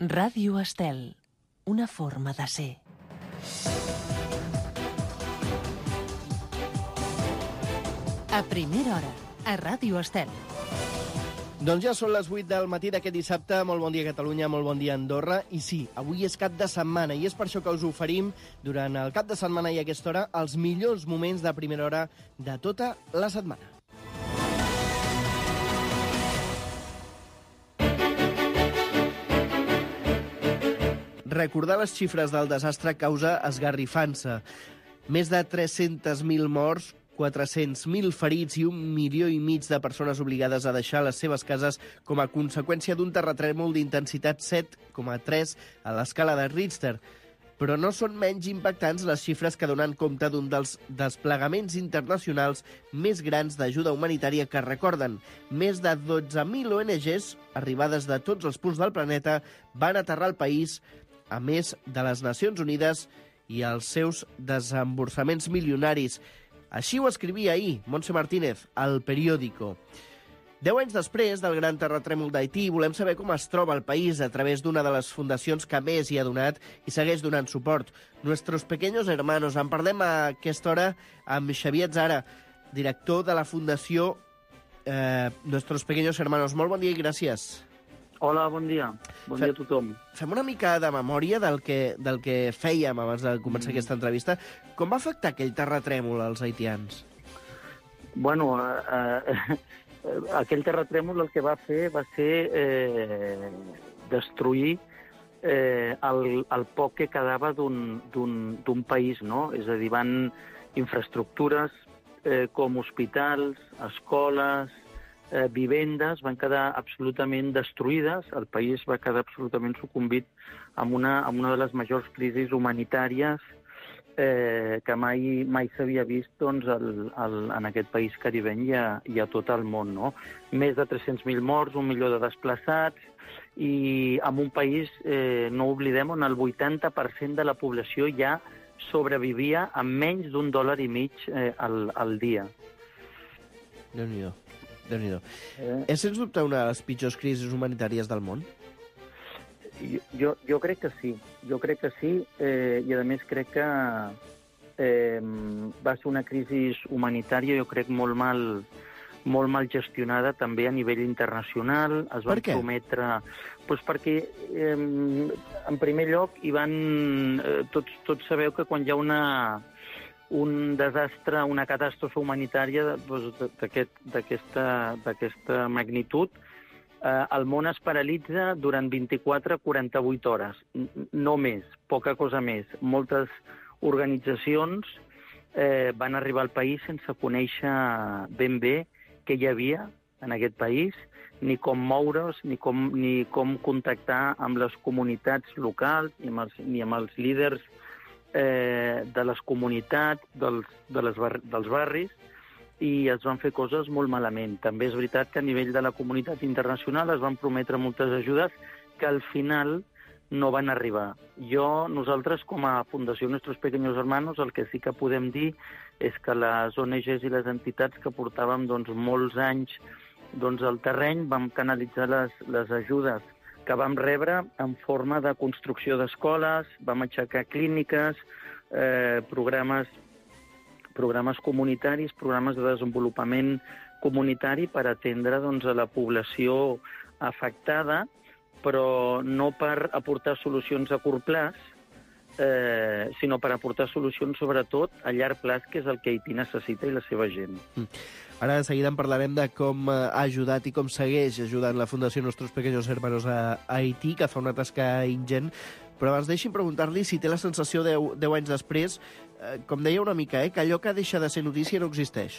Ràdio Estel, una forma de ser. A primera hora, a Ràdio Estel. Doncs ja són les 8 del matí d'aquest dissabte. Molt bon dia, Catalunya, molt bon dia, Andorra. I sí, avui és cap de setmana i és per això que us oferim, durant el cap de setmana i a aquesta hora, els millors moments de primera hora de tota la setmana. Recordar les xifres del desastre causa esgarrifança. Més de 300.000 morts, 400.000 ferits i 1,5 milions de persones obligades a deixar les seves cases com a conseqüència d'un terratrèmol d'intensitat 7,3 a l'escala de Richter. Però no són menys impactants les xifres que donen compte d'un dels desplegaments internacionals més grans d'ajuda humanitària que recorden. Més de 12.000 ONGs, arribades de tots els punts del planeta, van aterrar al país, a més de les Nacions Unides i els seus desemborsaments milionaris. Així ho escrivia ahir Montse Martínez, al Periódico. 10 anys després del gran terratrèmol d'Haití, volem saber com es troba el país a través d'una de les fundacions que més hi ha donat i segueix donant suport. Nuestros Pequeños Hermanos. En parlem a aquesta hora amb Xavier Zara, director de la fundació Nuestros Pequeños Hermanos. Molt bon dia i gràcies. Hola, bon dia. Bon dia a tothom. Fem una mica de memòria del que fèiem abans de començar aquesta entrevista. Com va afectar aquell terratrèmol als haitians? Bueno, aquell terratrèmol el que va fer va ser destruir el poc que quedava d'un país, no? És a dir, van infraestructures com hospitals, escoles, vivendes van quedar absolutament destruïdes, el país va quedar absolutament sucumbit amb una de les majors crisis humanitàries que mai s'havia vist doncs, en aquest país caribeny i a tot el món. No? Més de 300.000 morts, 1 milió de desplaçats, i en un país, no oblidem, on el 80% de la població ja sobrevivia amb menys d'$1.50 al dia. Déu-n'hi-do. És, sens dubte, una de les pitjors crisis humanitàries del món? Jo crec que sí. I, a més, crec que va ser una crisi humanitària, jo crec, molt mal gestionada també a nivell internacional. Es van prometre... Doncs perquè, en primer lloc, tots sabeu que quan hi ha un desastre, una catàstrofe humanitària d'aquesta magnitud, el món es paralitza durant 24-48 hores, no més, poca cosa més. Moltes organitzacions van arribar al país sense conèixer ben bé què hi havia en aquest país, ni com moure's, ni com contactar amb les comunitats locals, ni amb els líders de les comunitats, dels barris, i es van fer coses molt malament. També és veritat que a nivell de la comunitat internacional es van prometre moltes ajudes que al final no van arribar. Nosaltres, com a Fundació Nuestros Pequeños Hermanos, el que sí que podem dir és que les ONGs i les entitats que portàvem molts anys al terreny vam canalitzar les ajudes que vam rebre en forma de construcció d'escoles, vam aixecar clíniques, programes comunitaris, programes de desenvolupament comunitari per atendre a la població afectada, però no per aportar solucions a curt plaç, sinó per aportar solucions, sobretot, a llarg plaç, que és el que Haití necessita i la seva gent. Ara de seguida en parlarem de com ha ajudat i com segueix ajudant la Fundació Nuestros Pequeños Hermanos a Haití, que fa una tasca ingent. Però abans deixi'm preguntar-li si té la sensació 10 anys després, com deia una mica, que allò que deixa de ser notícia no existeix.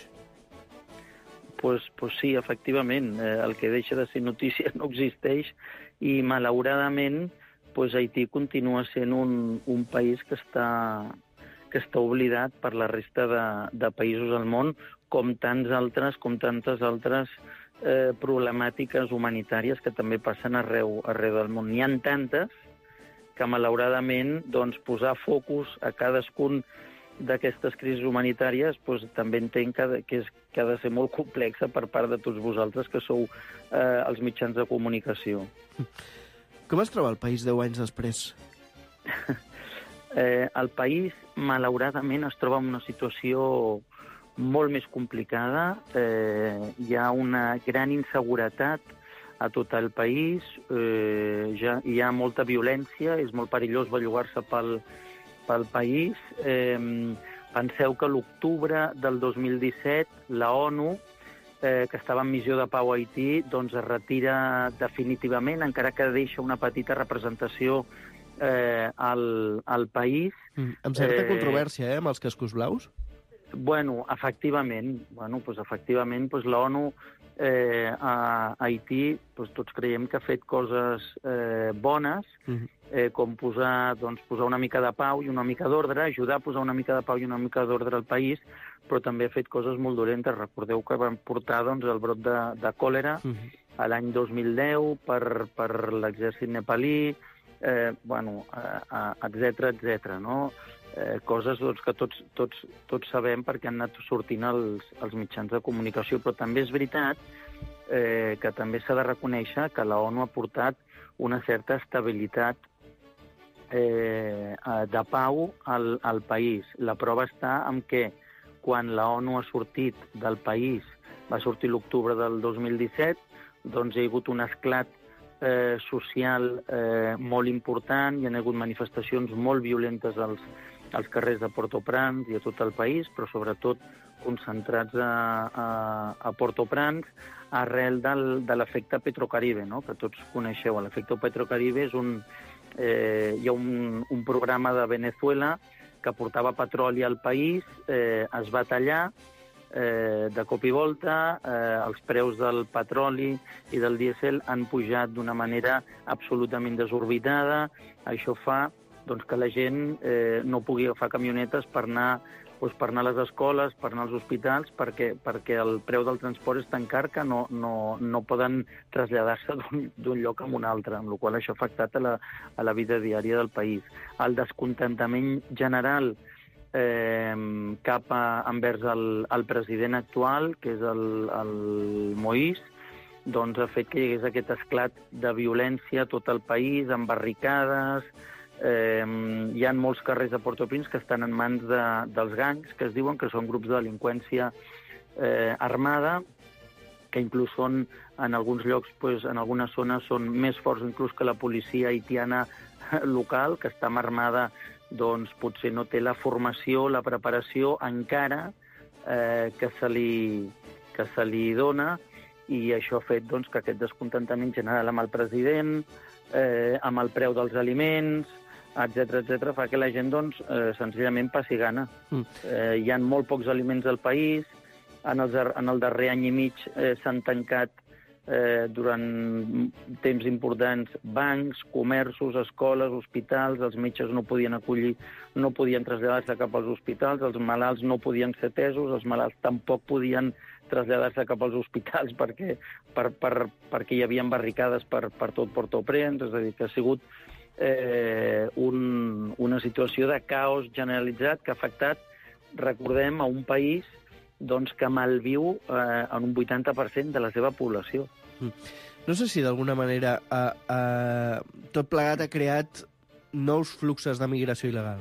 Pues sí, efectivament, el que deixa de ser notícia no existeix i, malauradament, Haití continua sent un país que està oblidat per la resta de països del món, com tantes altres problemàtiques humanitàries que també passen arreu del món. N'hi ha tantes que, malauradament, posar focus a cadascun d'aquestes crisis humanitàries també entenc que ha de ser molt complexa per part de tots vosaltres, que sou els mitjans de comunicació. Com es troba el país 10 anys després? El país, malauradament, es troba en una situació molt més complicada. Hi ha una gran inseguretat a tot el país, hi ha molta violència, és molt perillós bellugar-se pel país. Penseu que l'octubre del 2017 la ONU, que estava en missió de pau a Haití, doncs es retira definitivament, encara que deixa una petita representació al país. Amb certa controvèrsia, amb els cascos blaus? Bueno, efectivament. Efectivament, l'ONU a Haití, tots creiem que ha fet coses bones, com posar una mica de pau i una mica d'ordre, ajudar a posar una mica de pau i una mica d'ordre al país, però també ha fet coses molt dolentes. Recordeu que van portar el brot de còlera a l'any 2010 per l'exèrcit nepalí, etcètera, no? Coses que tots sabem perquè han anat sortint als mitjans de comunicació, però també és veritat que també s'ha de reconèixer que la ONU ha portat una certa estabilitat de pau al país. La prova està en què quan la ONU ha sortit del país, va sortir l'octubre del 2017, doncs hi ha hagut un esclat social molt important, hi ha hagut manifestacions molt violentes als carrers de Port-au-Prince i a tot el país, però sobretot concentrats a Port-au-Prince, arrel de l'efecte Petrocaribe, no? Que tots coneixeu. L'efecte Petrocaribe hi ha un programa de Venezuela que portava petroli al país, es va tallar de cop i volta, els preus del petroli i del dièsel han pujat d'una manera absolutament desorbitada. Això fa que la gent no pugui agafar camionetes per anar a les escoles, per anar als hospitals, perquè el preu del transport és tan car que no poden traslladar-se d'un lloc a un altre, amb la qual cosa això ha afectat a la vida diària del país. El descontentament general envers el president actual, que és el Moïse, doncs ha fet que hi hagués aquest esclat de violència a tot el país, amb barricades. Hi ha molts carrers de Port-au-Prince que estan en mans dels gangs, que es diuen que són grups de delinqüència armada, que inclús són, en alguns llocs, en algunes zones, són més forts inclús que la policia haitiana local, que està armada, doncs potser no té la formació, la preparació encara que se li dona, i això ha fet que aquest descontentament general amb el president, amb el preu dels aliments, etcètera, fa que la gent senzillament passi gana. Hi ha molt pocs aliments al país, en el darrer any i mig s'han tancat durant temps importants bancs, comerços, escoles, hospitals, els metges no podien traslladar-se cap als hospitals, els malalts no podien ser atesos, els malalts tampoc podien traslladar-se cap als hospitals perquè hi havia barricades per tot Port-au-Prince. És a dir, que ha sigut una situació de caos generalitzat que ha afectat, recordem, a un país que malviu en un 80% de la seva població. No sé si d'alguna manera tot plegat ha creat nous fluxos de migració il·legal,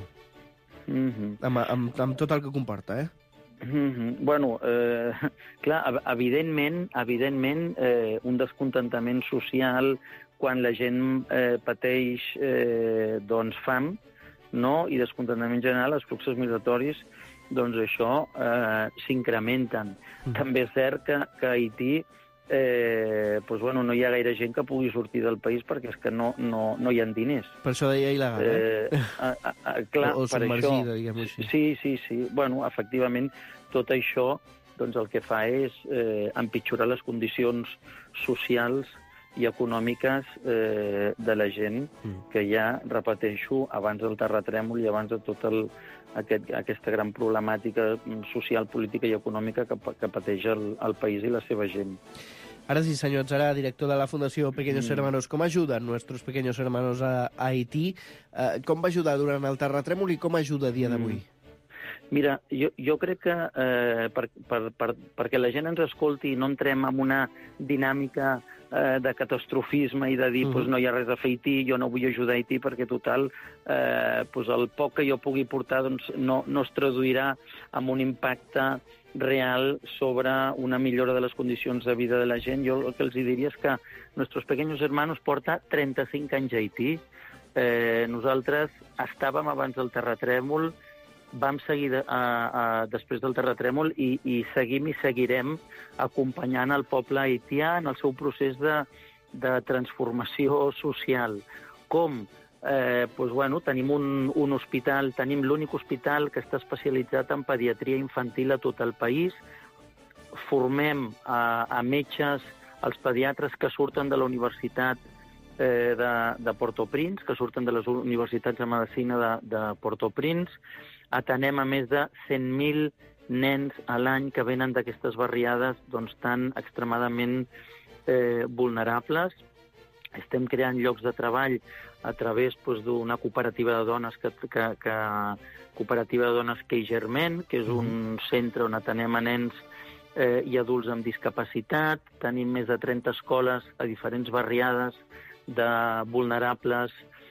amb tot el que comporta, Bueno, clar, evidentment, un descontentament social quan la gent pateix fam, no? I descontentament general, els fluxos migratoris, això s'incrementen. També és cert que a Haití no hi ha gaire gent que pugui sortir del país perquè és que no hi ha diners. Per això deia il·legal, clar, o submergida, diguem-ho així. Sí. Bueno, efectivament, tot això el que fa és empitjorar les condicions socials i econòmiques de la gent que ja, repeteixo, abans del terratrèmol i abans de tota aquesta gran problemàtica social, política i econòmica que pateix el país i la seva gent. Ara sí, senyor Atzarà, director de la Fundació Pequeños Hermanos, ¿cómo ayudan nuestros pequeños hermanos a Haití? Com va ajudar durant el terratrèmol i com ajuda a dia d'avui? Mira, jo crec que perquè la gent ens escolti i no entrem en una dinàmica de catastrofisme i de dir pues, no hi ha res a fer a Haití, jo no vull ajudar a Haití perquè, total, pues, el poc que jo pugui portar doncs, no es traduirà en un impacte real sobre una millora de les condicions de vida de la gent. Jo el que els diria és que Nuestros Pequeños Hermanos porta 35 anys a Haití. Nosaltres estàvem abans del terratrèmol, vam seguir després del terratrèmol i seguim i seguirem acompanyant el poble haitià en el seu procés de transformació social. Com? Tenim un hospital, tenim l'únic hospital que està especialitzat en pediatria infantil a tot el país. Formem a metges, els pediatres que surten de la Universitat de Port-au-Prince, que surten de les universitats de medicina de Port-au-Prince. Atenem a més de 100.000 nens a l'any que venen d'aquestes barriades doncs, tan extremadament vulnerables. Estem creant llocs de treball a través d'una cooperativa de dones cooperativa de dones Kei Germain, que és un centre on atenem a nens i adults amb discapacitat. Tenim més de 30 escoles a diferents barriades de vulnerables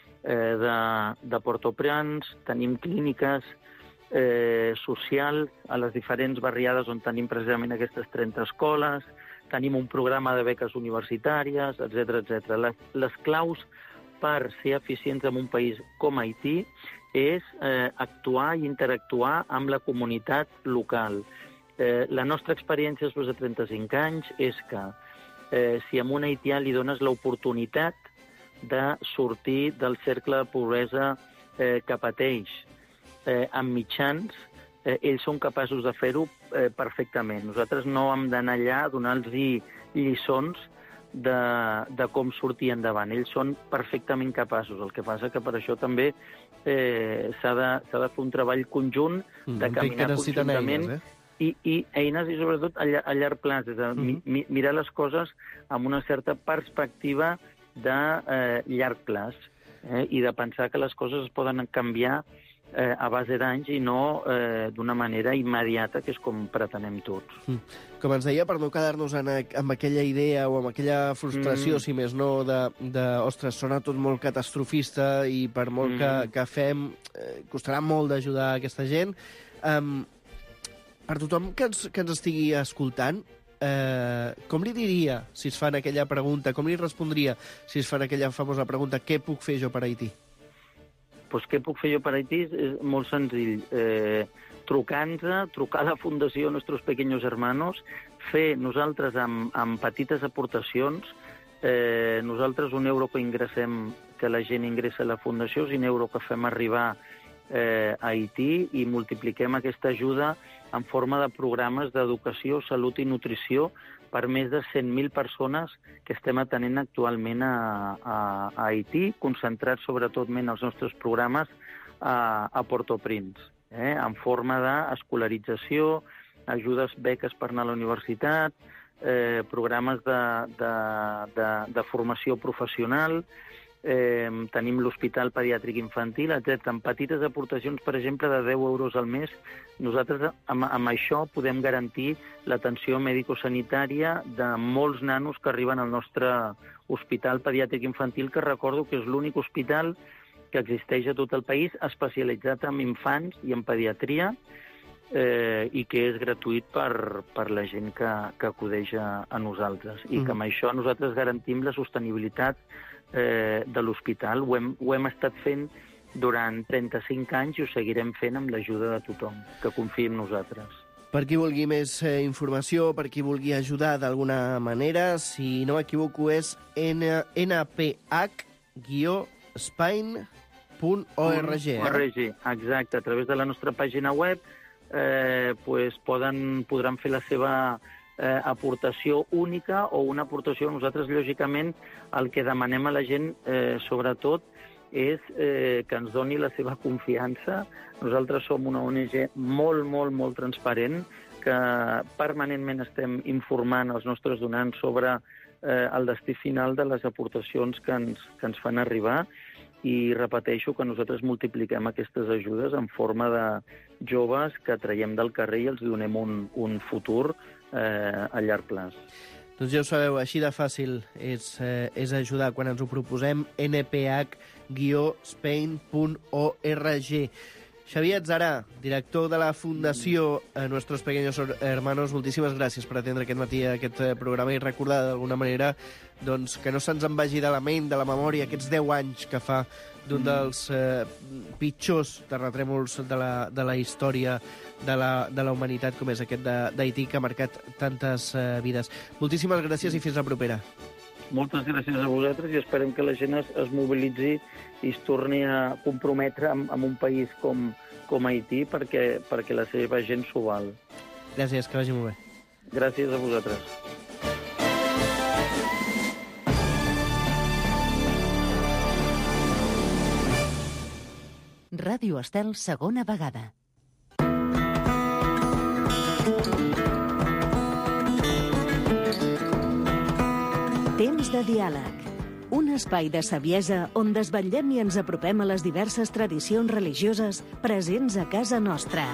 de Port-au-Prince. Tenim clíniques socials a les diferents barriades on tenim precisament aquestes 30 escoles. Tenim un programa de beques universitàries, etc. Les claus per ser eficients en un país com Haití és actuar i interactuar amb la comunitat local. La nostra experiència després de 35 anys és que si a un haitià li dones l'oportunitat de sortir del cercle de pobresa que pateix amb mitjans, ells són capaços de fer-ho perfectament. Nosaltres no hem d'anar allà a donar-los lliçons de com sortir endavant. Ells són perfectament capaços. El que passa que per això també s'ha de fer un treball conjunt, de caminar conjuntament, i eines, i sobretot a llarg plaç, és a dir, mirar les coses amb una certa perspectiva de llarg plaç i de pensar que les coses es poden canviar a base d'anys i no d'una manera immediata, que és com pretenem tots. Com ens deia, per no quedar-nos amb aquella idea o amb aquella frustració, si més no, ostres, sona tot molt catastrofista i per molt que fem, costarà molt d'ajudar aquesta gent. Per tothom que ens estigui escoltant, com li diria si es fan aquella pregunta, com li respondria si es fan aquella famosa pregunta, què puc fer jo per Haití? Doncs què puc fer jo per Haití? És molt senzill. Trucar a la Fundació Nuestros Pequeños Hermanos, fer nosaltres amb petites aportacions. Nosaltres €1 que ingressem, que la gent ingressa a la Fundació, és €1 que fem arribar a Haití i multipliquem aquesta ajuda en forma de programes d'educació, salut i nutrició per més de 100.000 persones que estem atenent actualment a Haití, concentrats sobretot els nostres programes a Port-au-Prince, en forma d'escolarització, ajudes, beques per anar a la universitat, programes de formació professional. Tenim l'Hospital Pediàtric Infantil, etc. Amb petites aportacions, per exemple, de €10 al mes, nosaltres amb això podem garantir l'atenció mèdico-sanitària de molts nanos que arriben al nostre Hospital Pediàtric Infantil, que recordo que és l'únic hospital que existeix a tot el país especialitzat en infants i en pediatria, i que és gratuït per la gent que acudeix a nosaltres. I que amb això nosaltres garantim la sostenibilitat de l'hospital. Ho hem estat fent durant 35 anys i ho seguirem fent amb l'ajuda de tothom que confia en nosaltres. Per qui vulgui més informació, per qui vulgui ajudar d'alguna manera, si no m'equivoco és nph-spain.org. Exacte, a través de la nostra pàgina web podran fer la seva aportació única o una aportació. Nosaltres, lògicament, el que demanem a la gent, sobretot, és que ens doni la seva confiança. Nosaltres som una ONG molt, molt, molt transparent, que permanentment estem informant els nostres donants sobre el destí final de les aportacions que ens fan arribar, i repeteixo que nosaltres multipliquem aquestes ajudes en forma de joves que traiem del carrer i els donem un futur a llarg plaç. Doncs ja ho sabeu, així de fàcil és ajudar quan ens ho proposem, nph-spain.org. Xavier Atzarà, director de la Fundació Nuestros Pequeños Hermanos, moltíssimes gràcies per atendre aquest matí aquest programa i recordar d'alguna manera doncs, que no se'ns en vagi de la ment, de la memòria, aquests 10 anys que fa d'un dels pitjors terratrèmols de la història de la humanitat, com és aquest d'Haití, que ha marcat tantes vides. Moltíssimes gràcies i fins la propera. Moltes gràcies a vosaltres i esperem que la gent es mobilitzi i es torni a comprometre amb un país com Haití perquè la seva gent s'ho val. Gràcies, que vagi molt bé. Gràcies a vosaltres. Ràdio Estel, segona vegada. Temps de diàleg. Un espai de saviesa on desvetllem i ens apropem a les diverses tradicions religioses presents a casa nostra.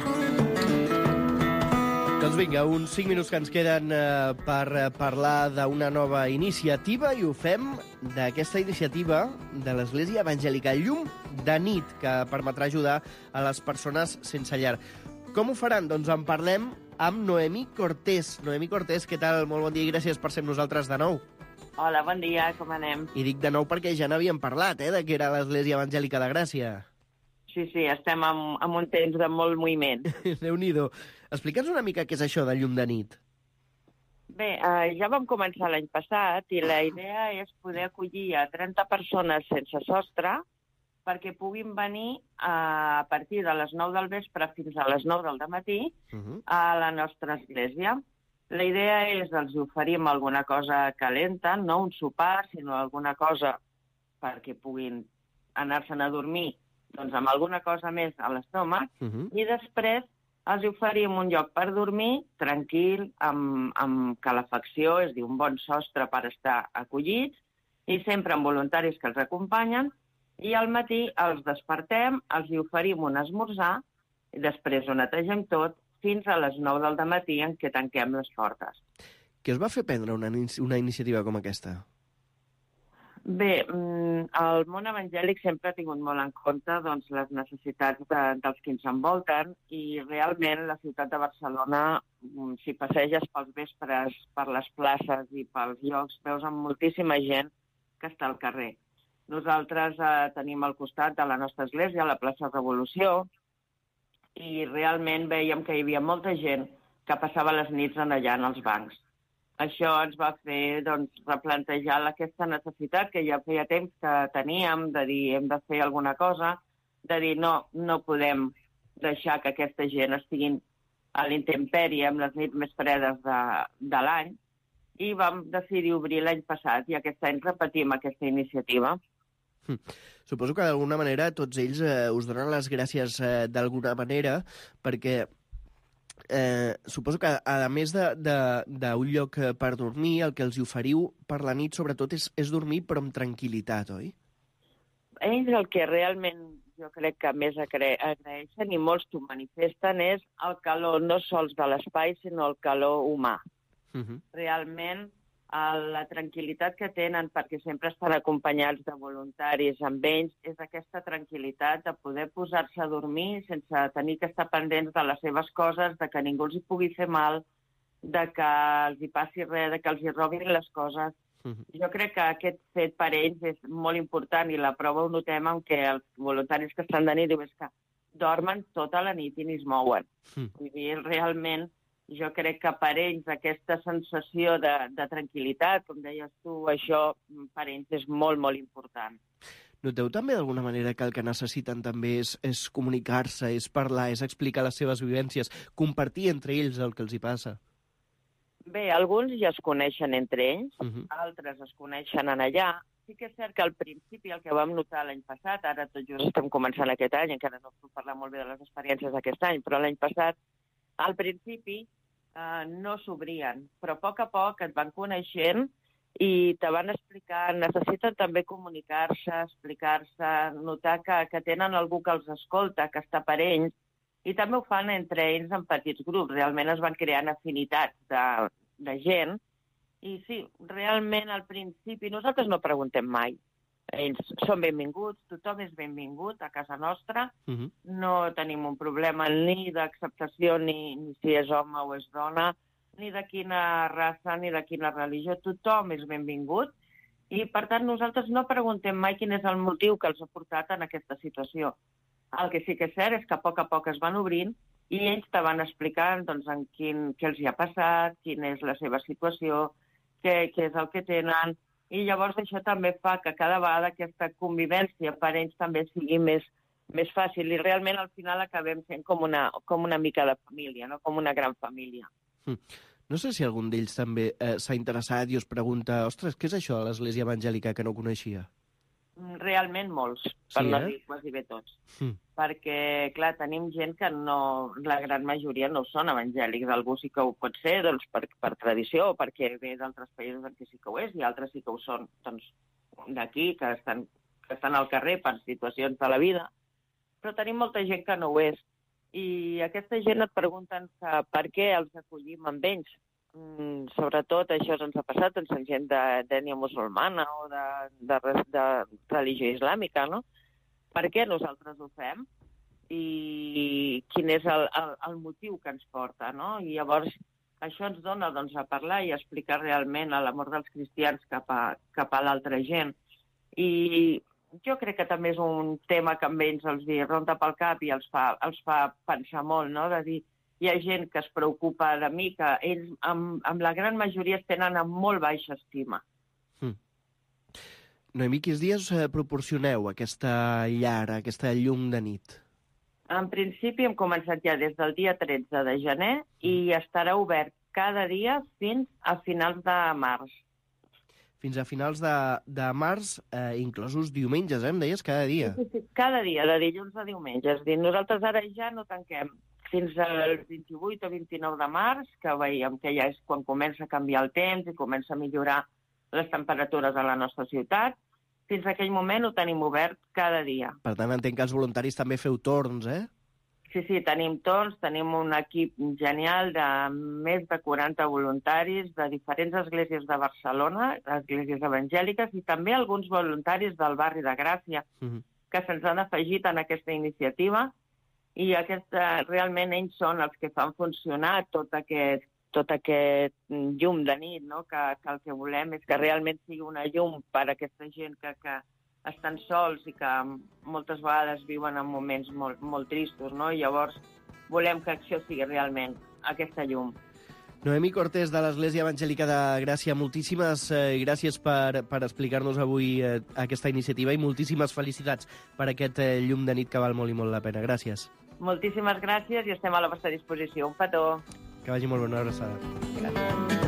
Doncs vinga, uns 5 minuts que ens queden per parlar d'una nova iniciativa i ho fem d'aquesta iniciativa de l'Església Evangèlica Llum de Nit, que permetrà ajudar a les persones sense llar. Com ho faran? Doncs en parlem amb Noemí Cortés. Noemí Cortés, què tal? Molt bon dia i gràcies per ser amb nosaltres de nou. Hola, bon dia, com anem? I dic de nou perquè ja n'havíem parlat, de que era l'Església Evangèlica de Gràcia. Sí, estem en un temps de molt moviment. Déu-n'hi-do. Explica'ns una mica què és això de Llum de Nit. Bé, ja vam començar l'any passat i la idea és poder acollir a 30 persones sense sostre perquè puguin venir a partir de les 9 del vespre fins a les 9 del matí a la nostra església. La idea és els oferim alguna cosa calenta, no un sopar, sinó alguna cosa perquè puguin anar-se'n a dormir doncs, amb alguna cosa més a l'estómac i després els oferim un lloc per dormir tranquil, amb calefacció, és a dir, un bon sostre per estar acollits i sempre amb voluntaris que els acompanyen i al matí els despertem, els oferim un esmorzar i després ho netegem tot fins a les 9 del matí en què tanquem les portes. Què us va fer prendre una iniciativa com aquesta? Bé, el món evangèlic sempre ha tingut molt en compte doncs, les necessitats dels que ens envolten i realment la ciutat de Barcelona, si passeges pels vespres, per les places i pels llocs, veus amb moltíssima gent que està al carrer. Nosaltres tenim al costat de la nostra església, la plaça Revolució, i realment veiem que hi havia molta gent que passava les nits allà en els bancs. Això ens va fer replantejar aquesta necessitat que ja feia temps que teníem, de dir hem de fer alguna cosa, de dir no podem deixar que aquesta gent estiguin a l'intempèrie amb les nits més fredes de l'any, i vam decidir obrir l'any passat i aquest any repetim aquesta iniciativa. Suposo que d'alguna manera tots ells us donen les gràcies d'alguna manera perquè suposo que a més d'un lloc per dormir, el que els oferiu per la nit sobretot és dormir però amb tranquil·litat, oi? Ells el que realment jo crec que més agraeixen i molts t'ho manifesten és el calor no sols de l'espai sinó el calor humà. Realment la tranquil·litat que tenen, perquè sempre estan acompanyats de voluntaris amb ells, és aquesta tranquil·litat de poder posar-se a dormir sense tenir que estar pendents de les seves coses, de que ningú els hi pugui fer mal, de que els hi passi res, de que els hi robin les coses. Jo crec que aquest fet per ells és molt important i la prova ho notem en què els voluntaris que estan de nit diuen que dormen tota la nit i ni es mouen. Vull dir, realment jo crec que per ells aquesta sensació de tranquil·litat, com deies tu, això per ells és molt, molt important. Noteu també d'alguna manera que el que necessiten també és comunicar-se, és parlar, és explicar les seves vivències, compartir entre ells el que els hi passa? Bé, alguns ja es coneixen entre ells, altres es coneixen en allà. Sí que és cert que al principi el que vam notar l'any passat, ara tot just estem començant aquest any, encara no puc parlar molt bé de les experiències d'aquest any, però l'any passat, al principi, no s'obrien, però a poc et van coneixent i te van explicar, necessiten també comunicar-se, explicar-se, notar que tenen algú que els escolta, que està per ells, i també ho fan entre ells en petits grups. Realment es van creant afinitats de gent I sí, realment al principi nosaltres no preguntem mai. Ells són benvinguts, tothom és benvingut a casa nostra. No tenim un problema ni d'acceptació ni si és home o és dona, ni de quina raça ni de quina religió. Tothom és benvingut i, per tant, nosaltres no preguntem mai quin és el motiu que els ha portat en aquesta situació. El que sí que és cert és que a poc es van obrint i ells te van explicant doncs, què els hi ha passat, quina és la seva situació, què és el que tenen. I llavors això també fa que cada vegada aquesta convivència per ells també sigui més fàcil i realment al final acabem sent com una mica de família, no? Com una gran família. No sé si algun d'ells també s'ha interessat i us pregunta «Ostres, què és això de l'Església Evangèlica que no coneixia?» Realment molts, per no dir quasi bé tots. Perquè, clar, tenim gent que la gran majoria no són evangèlics. Algú sí que ho pot ser doncs, per tradició o perquè ve d'altres països en què sí que ho és i altres sí que ho són doncs, d'aquí, que estan al carrer per situacions de la vida. Però tenim molta gent que no ho és. I aquesta gent et pregunten per què els acollim amb ells. Sobretot això ens ha passat amb gent d'ètnia musulmana o de religió islàmica, no? Per què nosaltres ho fem i quin és el motiu que ens porta, no? I llavors això ens dona doncs, a parlar i a explicar realment l'amor dels cristians cap a l'altra gent. I jo crec que també és un tema que amb ells els ronda pel cap i els fa pensar molt, no? De dir, hi ha gent que es preocupa de mi, que ells amb la gran majoria es tenen amb molt baixa estima. Noemí, quins dies proporcioneu aquesta llar, aquesta llum de nit? En principi hem començat ja des del dia 13 de gener i estarà obert cada dia fins a finals de març. Fins a finals de març, inclosos diumenges, em deies, cada dia? Sí, cada dia, de dilluns a diumenge. És a dir, nosaltres ara ja no tanquem fins al 28 o 29 de març, que veiem que ja és quan comença a canviar el temps i comença a millorar les temperatures a la nostra ciutat. Fins a aquell moment ho tenim obert cada dia. Per tant, entenc que els voluntaris també feu torns, eh? Sí, tenim torns, tenim un equip genial de més de 40 voluntaris de diferents esglésies de Barcelona, esglésies evangèliques, i també alguns voluntaris del barri de Gràcia, que se'ns han afegit en aquesta iniciativa, i realment ells són els que fan funcionar tot aquest llum de nit, no? Que el que volem és que realment sigui una llum per a aquesta gent que estan sols i que moltes vegades viuen en moments molt tristos, no? I llavors volem que això sigui realment aquesta llum. Noemí Cortés, de l'Església Evangèlica de Gràcia, moltíssimes gràcies per explicar-nos avui aquesta iniciativa i moltíssimes felicitats per aquest llum de nit que val molt i molt la pena. Gràcies. Moltíssimes gràcies i estem a la vostra disposició. Un petó. Que vagi molt bé, una abraçada. Gràcies.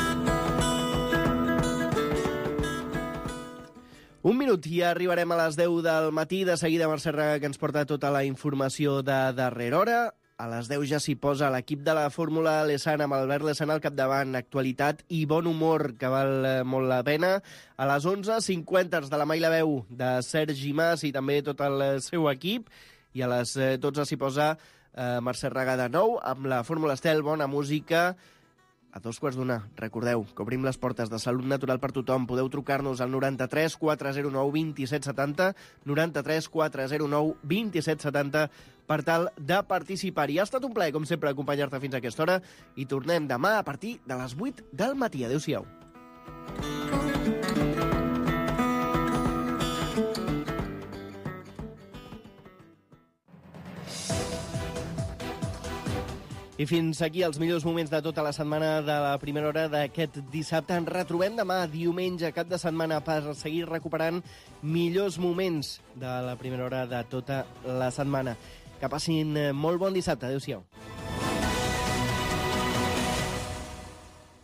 Un minut i arribarem a les 10 del matí. De seguida, Mercè Raga, que ens porta tota la informació de darrera hora. A les 10 ja s'hi posa l'equip de la Fórmula Lessana, amb Albert Lessana al capdavant. Actualitat i bon humor, que val molt la pena. A les 11, 50 de la Mai la Veu, de Sergi Mas i també tot el seu equip. I a les 12 s'hi posa Mercè Raga de nou, amb la Fórmula Estel, bona música. A 2:15, recordeu que obrim les portes de Salut Natural per tothom. Podeu trucar-nos al 93 409 2770, 93 409 2770, per tal de participar. I ha estat un plaer, com sempre, acompanyar-te fins a aquesta hora i tornem demà a partir de les 8 del matí. Adéu-siau. I fins aquí els millors moments de tota la setmana de la primera hora d'aquest dissabte. Ens retrobem demà, diumenge, cap de setmana, per seguir recuperant millors moments de la primera hora de tota la setmana. Que passin molt bon dissabte. Adéu-siau.